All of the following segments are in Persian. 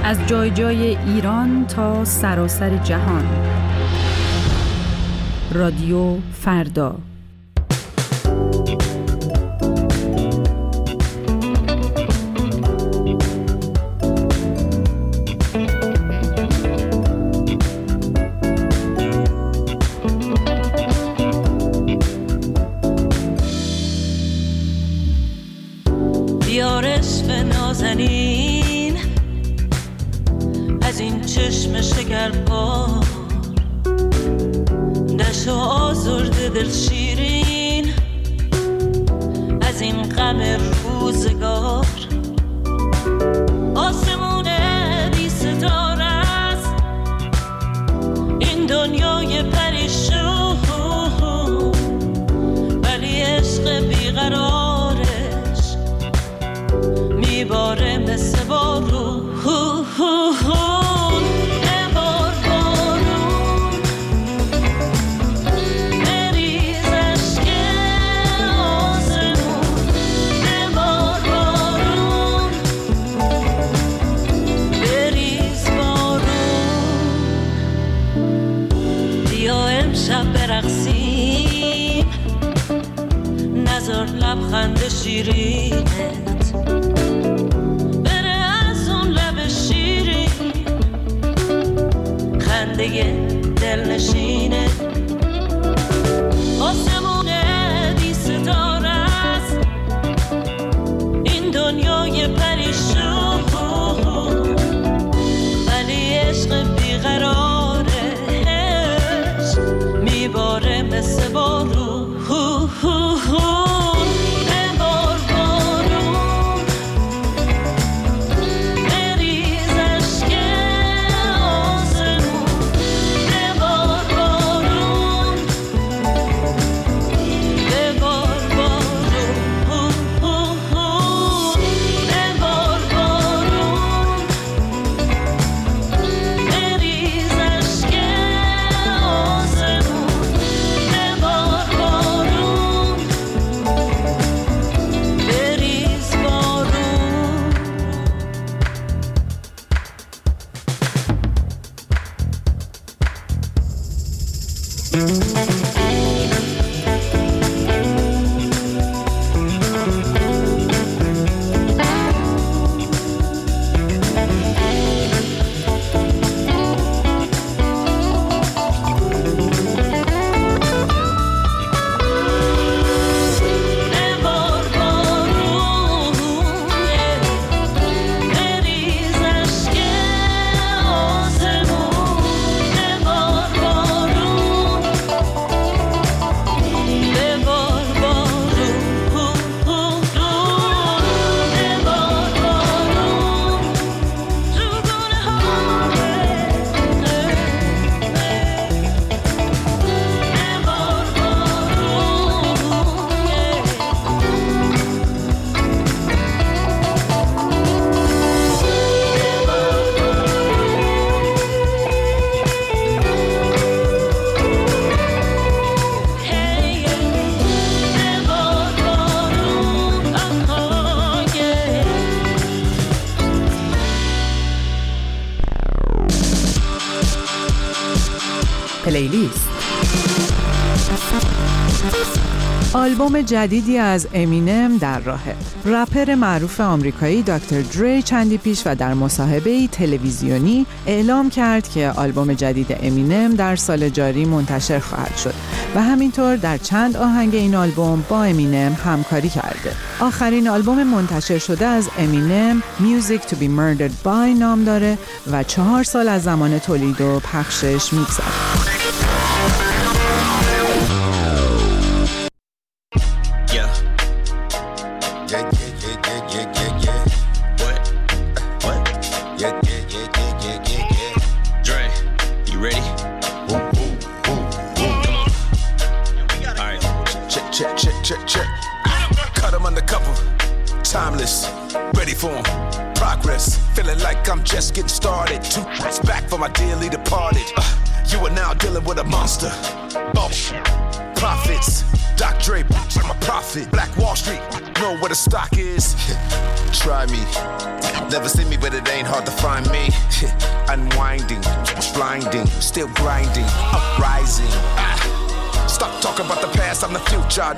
از جای جای ایران تا سراسر جهان. رادیو فردا. بیارش به نازنین از این چشم شکربار، نشو آزرده دل شیرین از این غم روزگار. آسمون بی ستاره است این دنیای پریشون، ولی عشق بیقرارش میباره مثل بارون. برقصیم نظر لبخند شیرینت بره از اون لب شیرین، خنده دلنشینه. آسمون بی ستاره است این دنیای پریشون، ولی عشق بیقرارش میباره مثل بارون. پلیلیست. آلبوم جدیدی از امینم در راهه. رپر معروف آمریکایی دکتر دری چندی پیش و در مصاحبه‌ای تلویزیونی اعلام کرد که آلبوم جدید امینم در سال جاری منتشر خواهد شد و همینطور در چند آهنگ این آلبوم با امینم همکاری کرده. آخرین آلبوم منتشر شده از امینم Music to be Murdered by نام داره و 4 سال از زمان تولید و پخشش می‌گذره. Cut them undercover, timeless, ready for them, progress, feeling like I'm just getting started, 2 tracks back for my dearly departed, you are now dealing with a monster, boss, profits. Doc Dre, I'm a prophet. Black Wall Street, know where the stock is. Try me. Never see me, but it ain't hard to find me. Unwinding, blinding, still grinding, uprising. Stop talking about the past, I'm the future.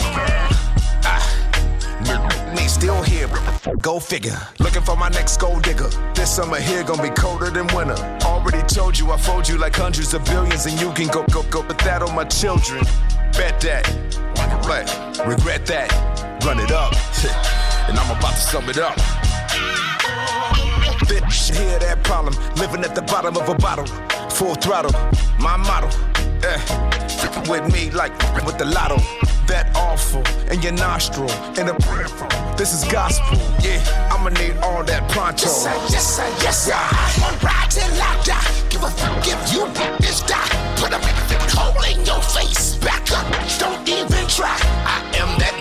Me still here, go figure. Looking for my next gold digger. This summer here gonna be colder than winter. Already told you I fold you like hundreds of billions, and you can go. Put that on my children. Bet that, but regret that. Run it up, and I'm about to sum it up. Hear that problem, living at the bottom of a bottle. Full throttle, my motto. With me like with the lotto. That awful in your nostril, in a prayerful. This is gospel, yeah. I'ma need all that pronto. Yes, sir. One ride till I die. Give a fuck if you bitch die. Put a hole in your face. Back up, don't even try. I am that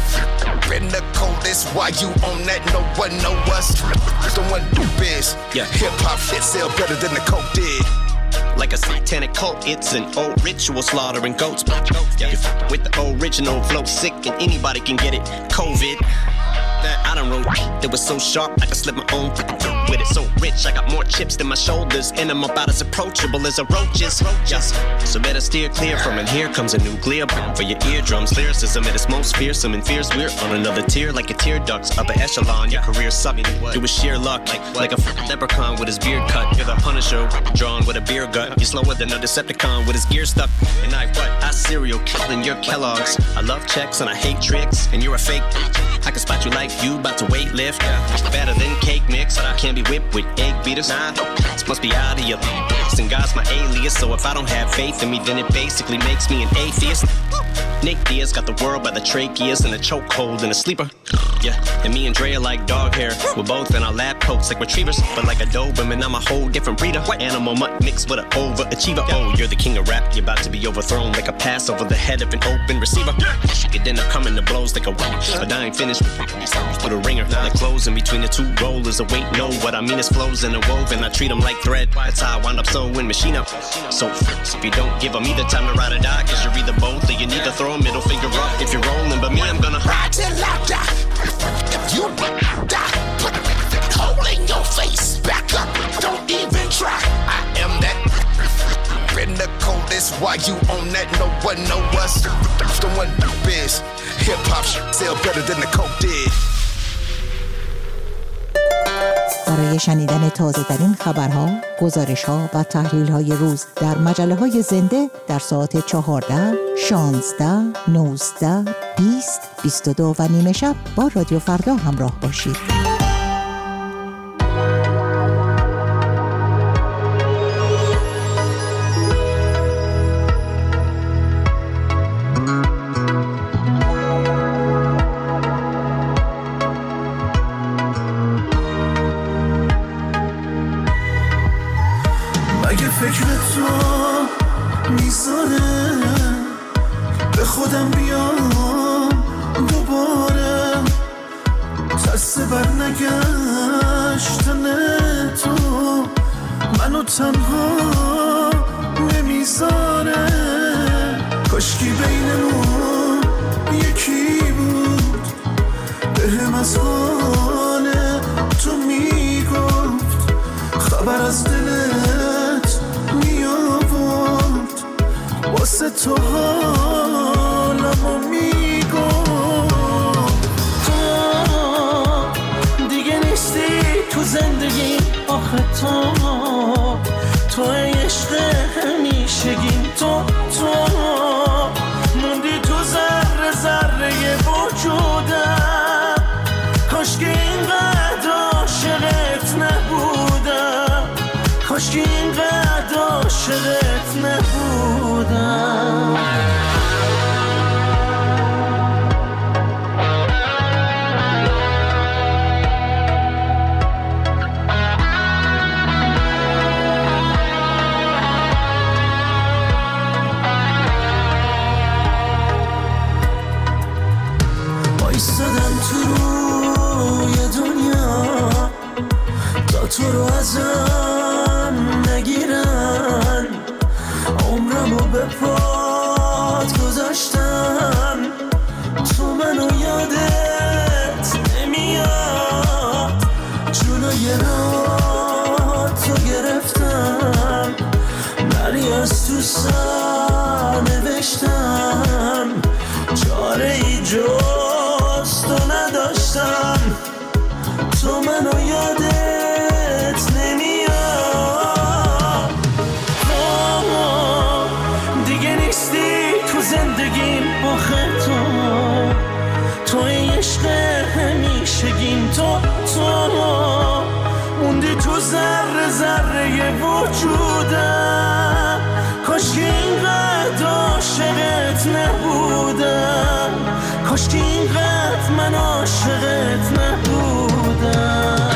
in the coldest. Why you on that? No one know us. The one do biz. Yeah. Hip hop shit sell better than the coke did. Like a satanic cult, it's an old ritual slaughtering goats. Yeah, with the original flow, sick and anybody can get it. COVID. I done wrote that was so sharp I could slip my own with it. So rich, I got more chips than my shoulders, and I'm about as approachable as a roaches. So better steer clear from it. Here comes a nuclear bomb for your eardrums. Lyricism at its most fearsome and fierce. We're on another tier like a tear ducts. Upper echelon, your career sucked. It was sheer luck, like a leprechaun with his beard cut. You're the Punisher, drawn with a beer gut. You're slower than a Decepticon with his gear stuck. And I serial killing your Kellogg's. I love checks and I hate tricks, and you're a fake. I can spot you like you about to weight lift. Better than cake mix. I can't be whipped with egg beaters. Nah, this must be out of your and God's my alias. So if I don't have faith in me, then it basically makes me an atheist. Nick Diaz got the world by the tracheas and a chokehold and a sleeper. Yeah, and me and Dre are like dog hair. We're both in our lab coats like retrievers, but like a Doberman, I'm a whole different breeder. Animal mutt mixed with an overachiever. Oh, you're the king of rap. You're about to be overthrown like a pass over the head of an open receiver. And then I'm coming to blows like a witch, but I ain't finished with a ringer. Like clothes in between the two rollers. A weight, no, what I mean is flows and a woven. I treat them like thread. That's how I wind up sewing machine up. So if you don't give them either time to ride or die, cause you're either both or you need to throw a middle finger up if you're rolling. But me, I'm gonna ride till I die. If you die, put a hole in your face. Back up, don't even try. I am that in the coldest. Why you on that? No one know us. The one do biz. Hip hop sell better than the coke did. برای شنیدن تازه‌ترین خبرها، گزارش‌ها و تحلیل‌های روز در مجله‌های زنده در ساعت 14, 16, 19, 20, 22 و نیمه شب با رادیو فردا همراه باشید. فکر تو میذاره به خودم بیام دوباره، ترس بر نگشتن تو منو تنها نمیذاره. کاشکی بینمون یکی بود بهم از حال تو میگفت، خبر از دلت میآورد، واسه تو حالمو میگفت. تو دیگه نیستی تو زندگی، آخه تو عشق همیشگیم، تو موندی تو ذره ذره وجودم. کاش که اینقدر عاشقت نبودم، کاش که اینقدر عاشقت نبودم. ایستادم تو روی دنیا تا تو رو ازم نگیرن، عمرمو به پات گذاشتم تو گرفتم، نری از تو سر نوشتم، چاره ای جز تو نداشتم، تو منو یادت نمیاد. دیگه نیستی تو زندگیم، آخه تو عشق همیشگیم، تو موندی تو ذره ذره وجودم، کاش که اینقدر عاشقت نبودم، کاش که اینقدر من عاشقت نبودم.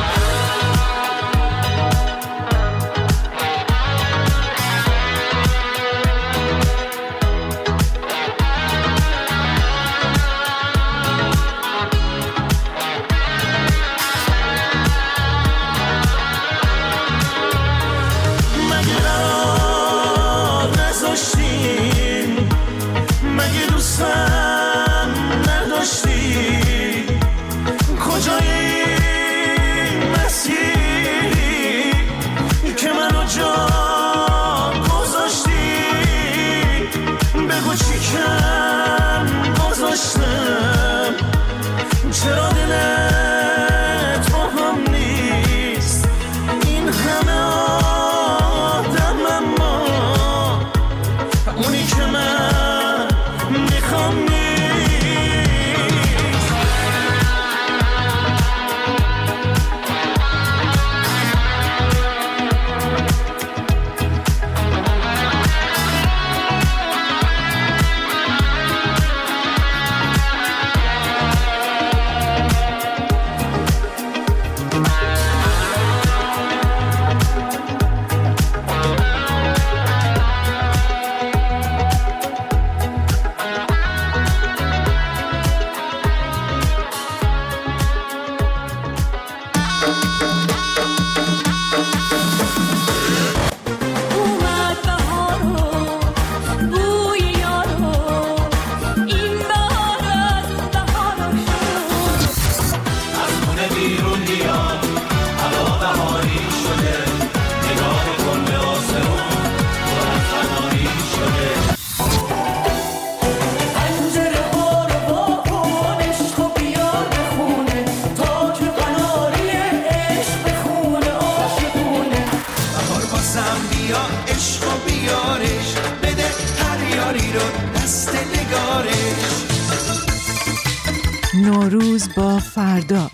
چرا دلت با هم نیست، این همه آدم اما اونی که من میخوام نیست. نوروز با فردا.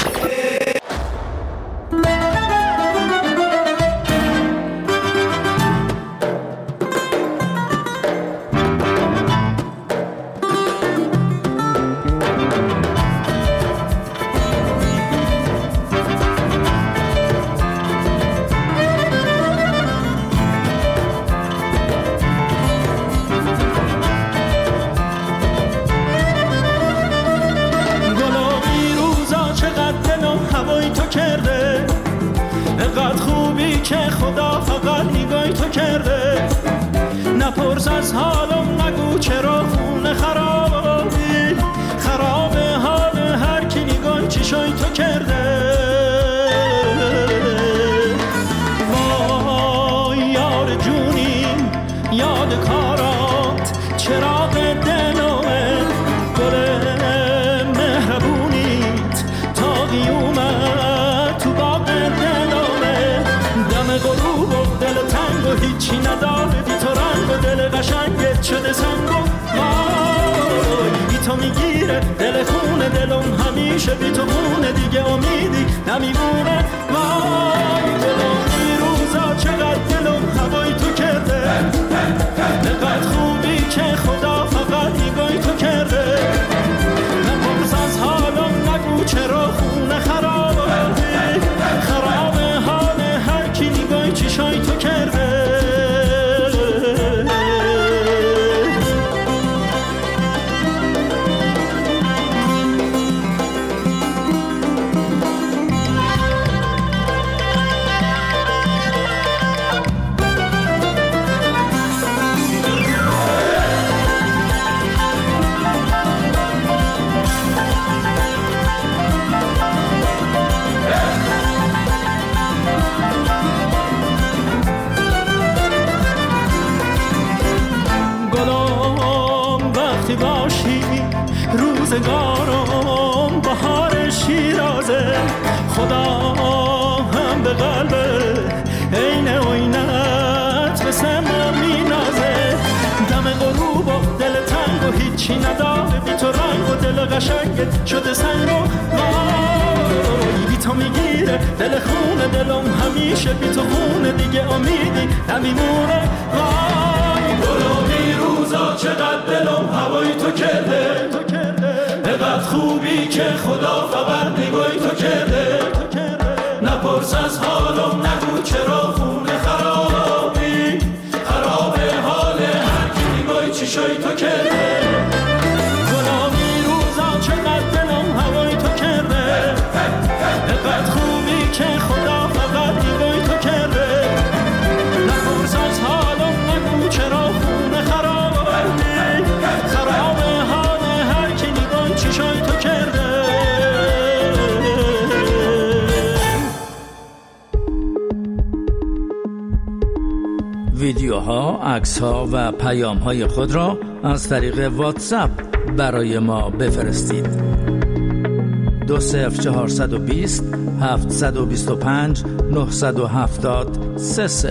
نپرس از حالم، نگو چرا خونه خرابی، خرابه حال هر کی نگاه چشای تو کرده. وای یار جونی، یاد کارات، چراغ دلوه، گل مهربونیت تا قیومت تو باغ دلوه، دم غروب و دل تنگ و هیچی نداره بی تو رنگ و دل قشنگت شده سنگ و وای بی تو میگیره دل خونه دلم همیشه بی تو خونه دیگه امیدی نمیمونه. وای دلم این روزا چقدر دلم هوای تو کرده، نقدر خوبی که خدا فقط نگاهی تو کرده. نپرس از حالم، نگو چرا خونه خرابه، خرابه حال هر کی نگاهی چشای تو کرده. قشنگت شده سنگ و وای بی تو میگیره دل خونه دلم همیشه بی تو خونه دیگه امیدی نمیمونه وای گلابی روزا چقدر دلم هوای تو کرده نقدر خوبی که خدا فقط نگاهی تو کرده نپرس از حالم نگو چرا خونه خرابی خرابه حال هر کی نگاهی چشای تو کرده گلابی روزا چقدر دلم هوای تو کرده نقدر خوبی که خدا فقط نگاهی تو کرده نپرس از حالم نگو چرا خونه خرابی خرابه حال هر کی نگاهی چشای تو کرده ویدیوها، عکس‌ها و پیام‌های خود را از طریق واتساپ برای ما بفرستید. 20420 725 970 30.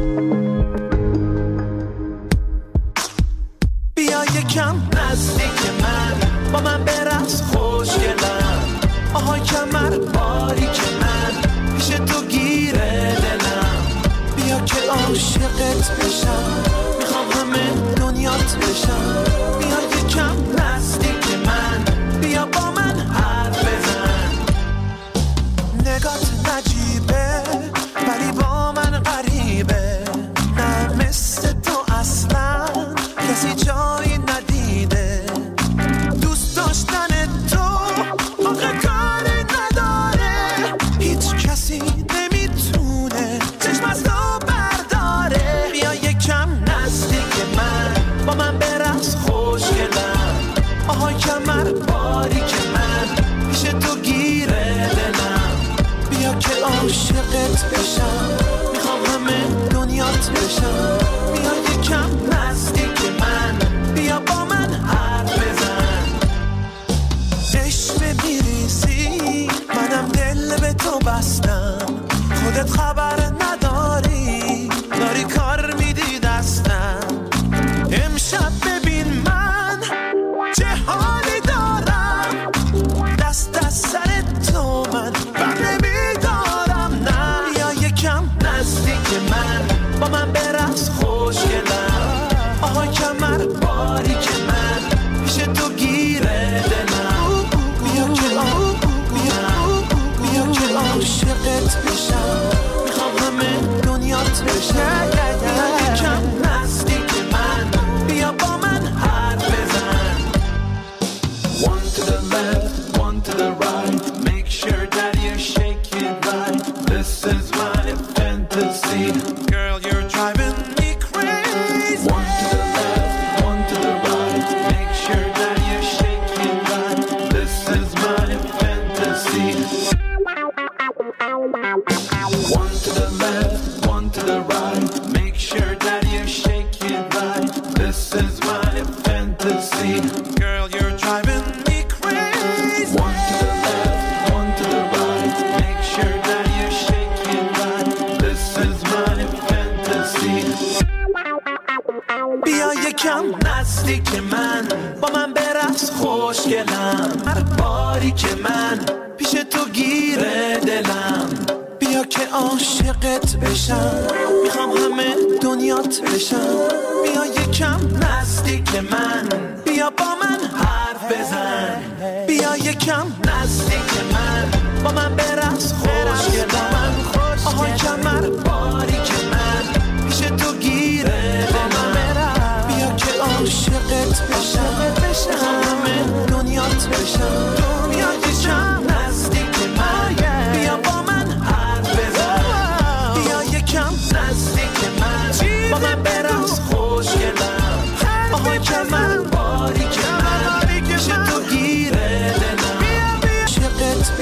بیا یکم نزدیک من با من برقص خوشگلم آهای کمر باریک من پیش تو گیره دلم بیا که عاشقت بشم میخوام همه دنیات بشم بیا یکم نزدیک من بیا با من حرف بزن نگات نجیبه ولی با من غریبه نه مثل تو اصلا کسی جایی ندیده دوست داشتن تو آخه کاری نداره هیچ کسی نمیتونه چشم از تو برداره بیا یکم نزدیک من با من برقص خوشگلم آهای کمر باریک من پیش تو گیره دلم بیا که عاشقت بشم میخوام همه دنیات بشم بیا یکم نزدیک من بیا با من حرف بزن عشق میریزی منم دل به تو بستم خودت خبر نداری داری کار میدی دستم امشب ببین من چه حالی دارم دست از سر تو من بر نمیدارم نه بیا یکم نزدیک من با من برقص خوشگلم آهای کمر باریک من پیش تو گیره دلم بیا که عاشقت بشم میخوام همه دنیات بشم بیا یکم نزدیک من بیا با من حرف بزن One to the left, one to the right Make sure that you shake it right This is my fantasy Girl, you're driving me crazy One to the left, one to the right Make sure that you shake it right This is my fantasy One to the left, one to the right Make sure that you shake it right This is my fantasy Girl, you're driving me crazy One to the left, one to the right Make sure that you shake it right This is my fantasy بیا یکم نزدیک من با من برقص خوشگلم هر باری که من پیش تو گیره دلم بیا که عاشقت بشم میخوام همه دنیات بشم بیا یکم نزدیک من بیا با من حرف بزن بیا یکم نزدیک من با من برقص خوشگلم آهای کمر باریک من پیش تو گیره دلم بیا که عاشقت بشم میخوام همه دنیات بشم بیا یکم نزدیک من بیا با من حرف بزن بیا یکم نزدیک من با من برقص خوشگلم آهای کمر باریک من پیش تو گیره دلم عاشقت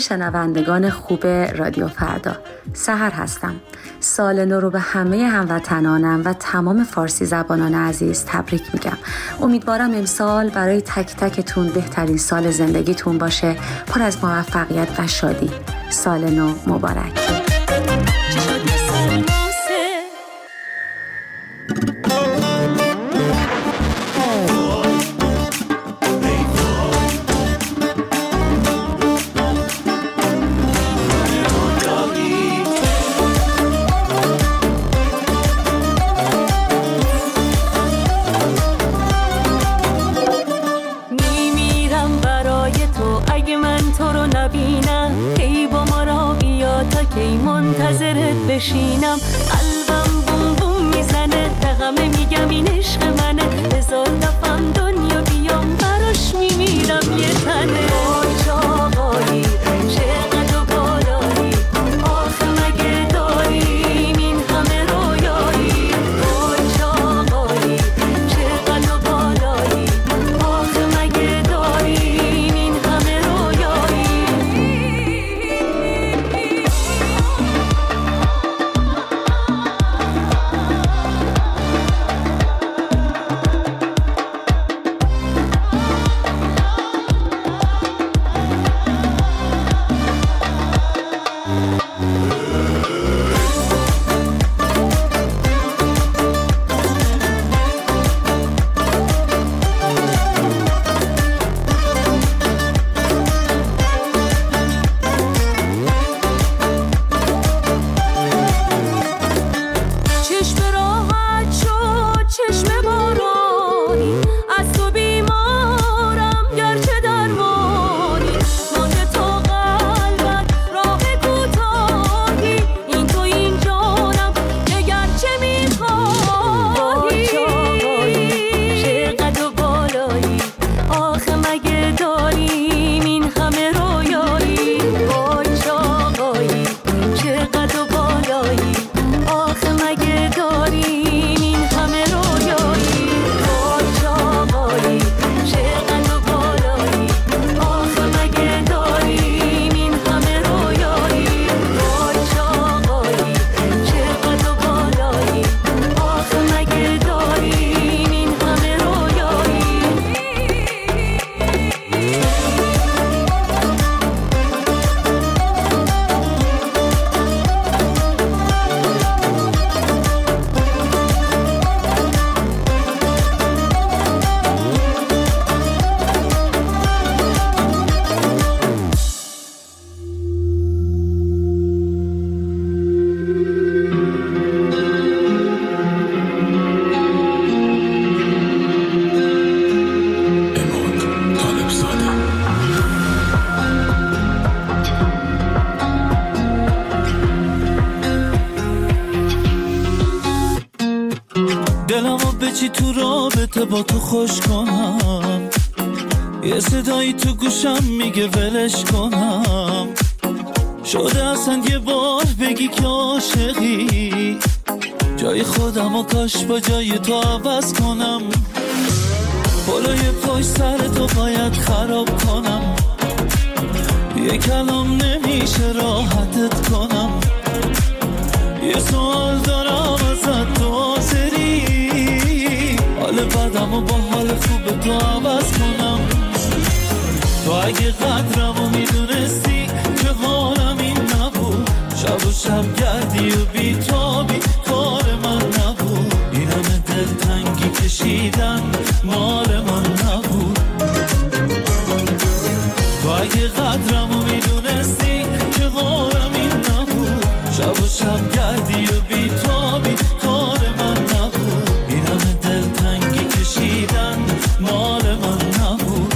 شنوندگان خوب رادیو فردا، سحر هستم. سال نو رو به همه هموطنانم و تمام فارسی زبانان عزیز تبریک میگم. امیدوارم امسال برای تک تکتون بهترین سال زندگیتون باشه، پر از موفقیت و شادی. سال نو مبارک. منتظرت بشینم، قلبم بوم بوم میزنه، دقمه میگم این عشق منه، هزار دفعه دنیا بیام براش میمیرم یه تنه. وای چاقایی چقدر و بالایی، آخه مگه داریم این همه رویایی. وای چاقایی چقدر و بالایی، آخه مگه داریم این همه رویایی. تو رابطه با تو خوش کنم، یه صدایی تو گوشم میگه ولش کنم. شده اصلا یه بار بگی که عاشقی، جای خودم و کاش با جای تو عوض کنم. بالای پای سر تو باید خراب کنم، یه کلام نمیشه راحتت کنم. یه سوال دارم ازت، تو حاضری حال بدم و با حال خوب تو عوض کنم؟ تو اگه قدرمو میدونستی که حالم این نبود، شب و شب گردی و بیتابی کار من نبود. این همه دلتنگی کشیدن مال من نبود. تو اگه قدرمو میدونستی که حالم این نبود، شب و شب گردی و بیتابی کار من نبود. این همه دلتنگی کشیدن مال من نبود.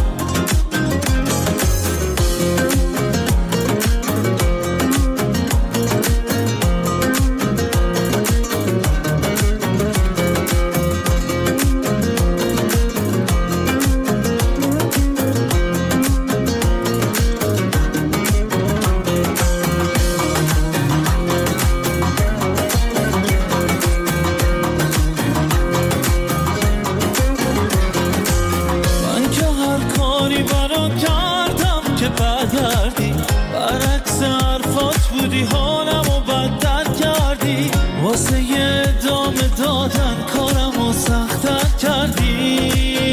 واسه یه ادامه دادن کارمو سخت‌تر کردی.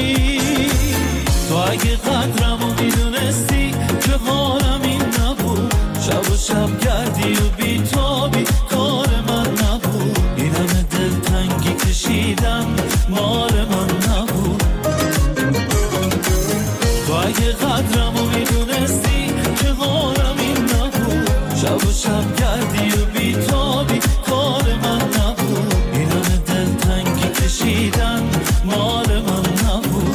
تو اگه قدرمو میدونستی که حالم این نبود، شب و شب گردی و بیتابی کار من نبود. این همه دلتنگی کشیدم مال من نبود. تو اگه قدرمو میدونستی که حالم این نبود، شب و شب گردی و بیتابی کار من نبود. این همه دلتنگی کشیدم مال من نبود.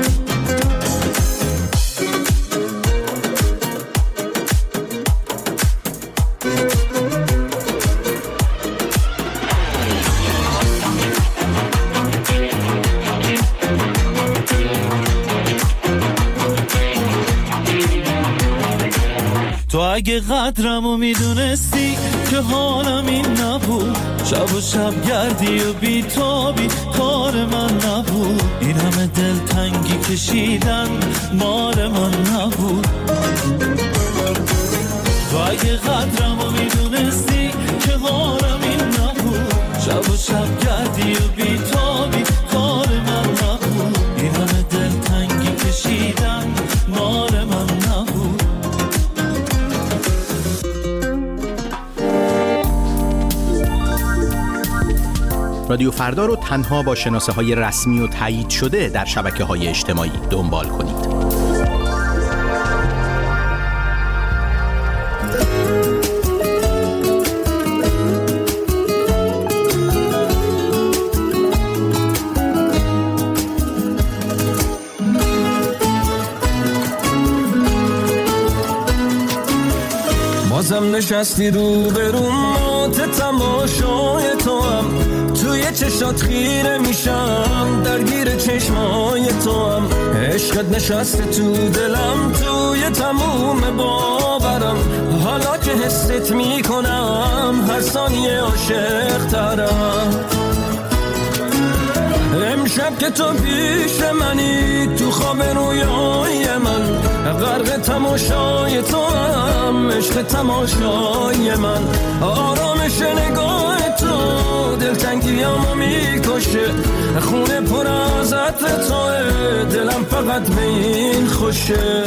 تو اگه قدرمو میدونستی که حالم این نبود، شب و شب گردی و بیتابی کار من نبود. این همه دلتنگی کشیدن مال من نبود. تو اگه قدرمو میدونستی که حالم این نبود، شب و شب گردی و بیتابی کار من نبود. این همه دلتنگی کشیدن مال من نبود. رادیو فردا رو تنها با شناسه‌های رسمی و تایید شده در شبکه‌های اجتماعی دنبال کنید. بازم نشستی رو بروم تماشای تو هم، توی چشات خیره میشم درگیر چشمای تو هم. عشقت نشسته تو دلم توی تموم باورم، حالا که حست میکنم هر ثانیه عاشق ترم. امشب که تو پیش منی تو خواب رویای من، غرق تماشای تو هم عشق تماشای من. آرامش نگاه تو دلتنگیامو میکشه، خونه پر از عطر توه دلم فقط به این خوشه.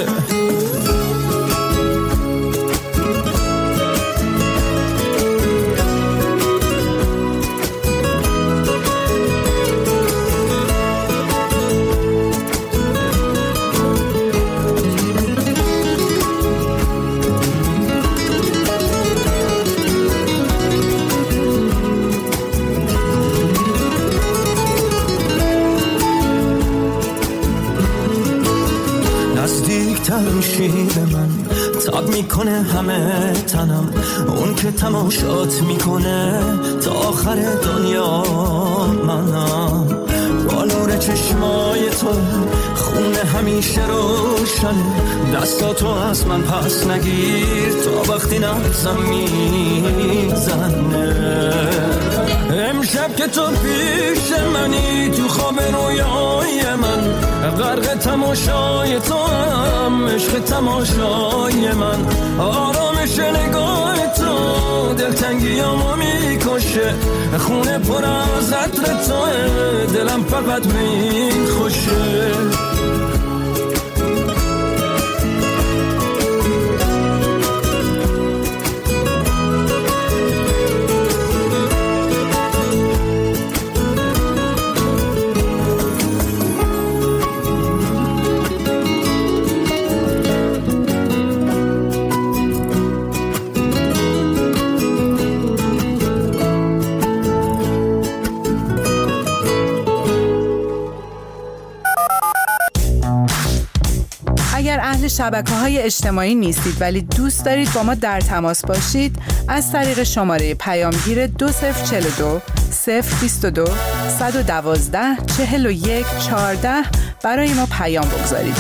میشی به من، تاب میکنه همه تنم، اون که تماشات میکنه تا آخر دنیا منم. با نور چشمای تو خونه همیشه روشنه، دستاتو از من پس نگیر تا وقتی نبزم میزنه. امشب که تو پیش منی تو خواب رویای من، غرق تماشای تو هم عشق تماشای من. آرامش نگاه تو دلتنگیامو میکشه، خونه پر از عطر توه دلم فقط به این خوشه. شبکه‌های اجتماعی نیستید ولی دوست دارید با ما در تماس باشید، از طریق شماره پیامگیر 2042 022 112 41 14 برای ما پیام بگذارید.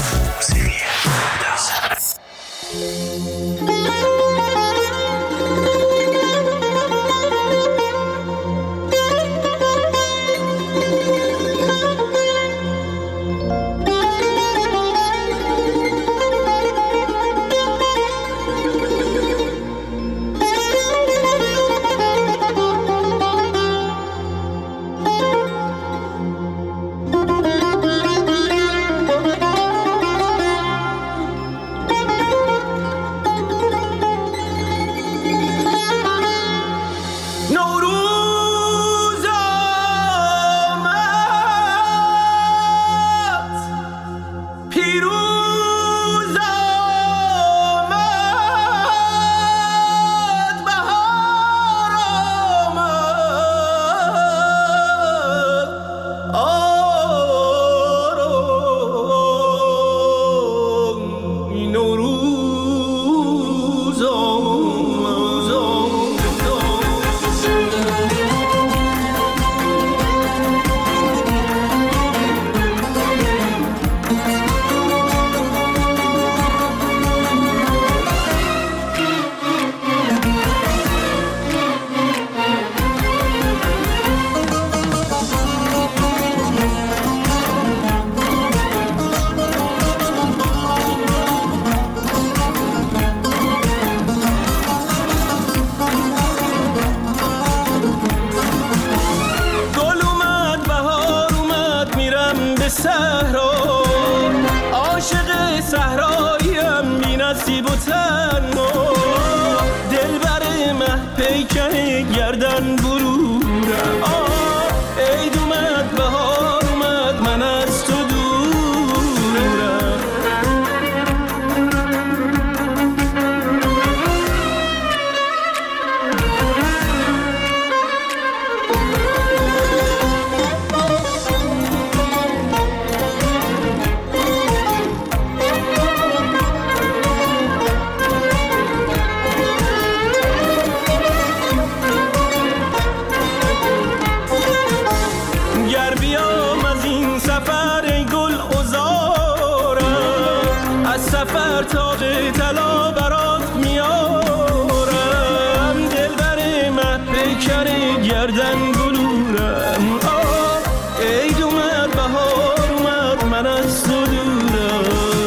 نوروز آمد، پیروز آمد، بهار آمد، این نوروز صحرا، عاشق صحراییم بی نصیب و تنها، دلبر مه پیکر گردن برورم. عید اومد بهار اومد من از تو دورم. سفر تاق طلا برات میارم، دلبر مه پیکر گردن بلورم. عید اومد بهار اومد من از تو دورم.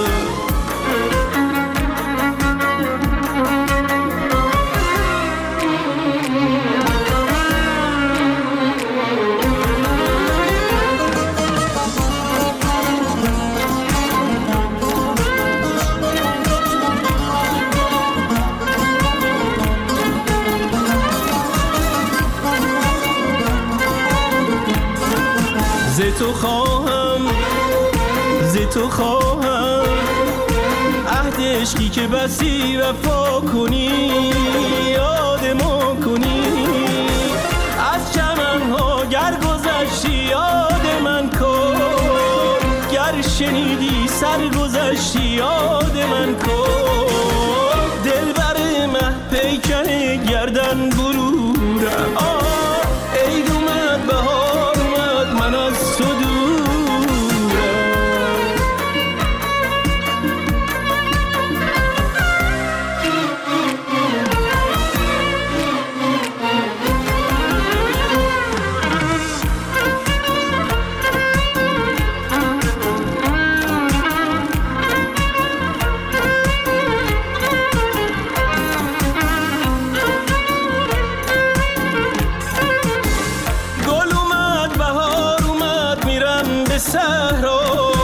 ز تو خواهم عهد عشقی که بسی وفا کنی، یادمو کنی. از چمنها گر گذشتی یاد من کن، گر شنیدی سرگذشتی یاد من کن. دلبر مه پیکر گردن برورم. عید اومد بهار اومد من از تو دورم. صحرا،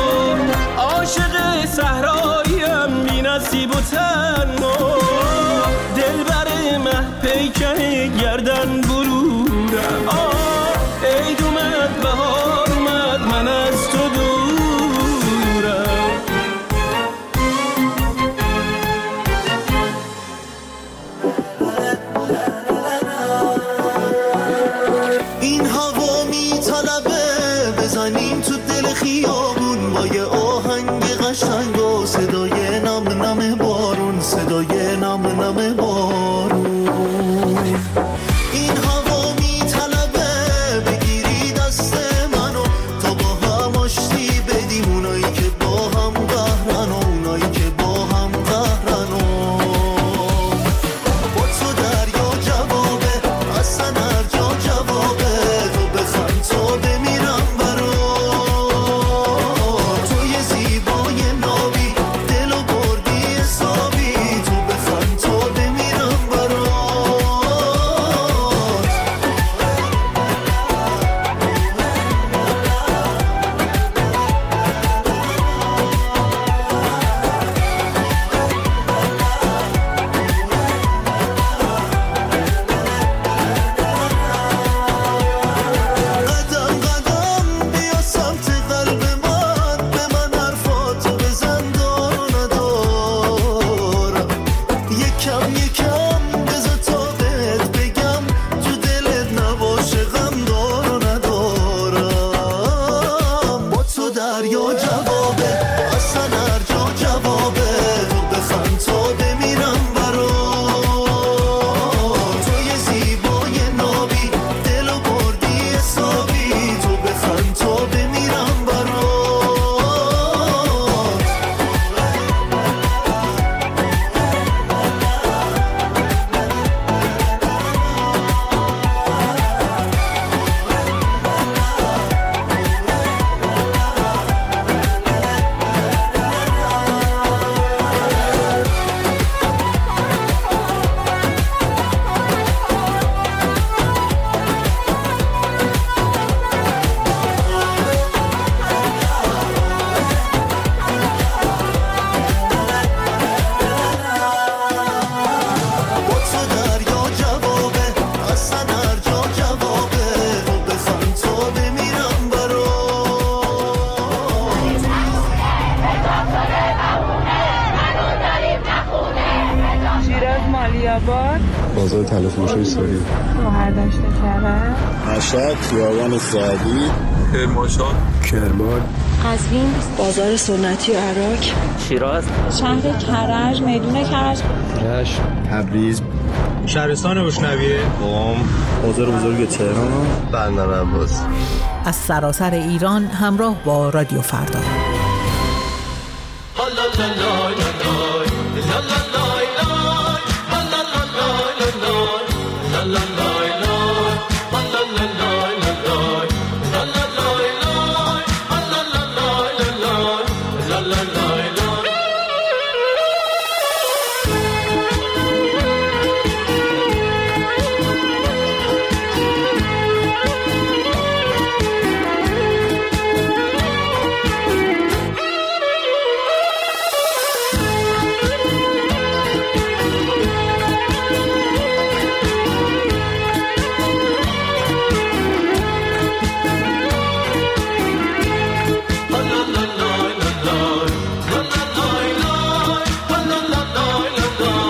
عاشق صحراییم بی نصیب و تنها، دلبر مه پیکر گردن برورم. عید اومد بهار اومد من از تو دورم. این هوا میطلبه بزنیم تو دل خیابون با یه آهنگ قشنگ و صدای نم نم بارون، صدای نم نم بارون. این بازار تلفروشی سوری. شهرداشت کرد. مشهد خیابان سعدی. کرمانشاه. کرمان. قزوین بازار سنتی عراق. شیراز. شهر کرج میدون کرج. رشت. تبریز. شهرستان روشنویه. قم. بازار بزرگ تهران. بندر عباس. از سراسر ایران همراه با رادیو فردا.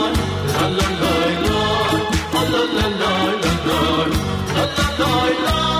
la la la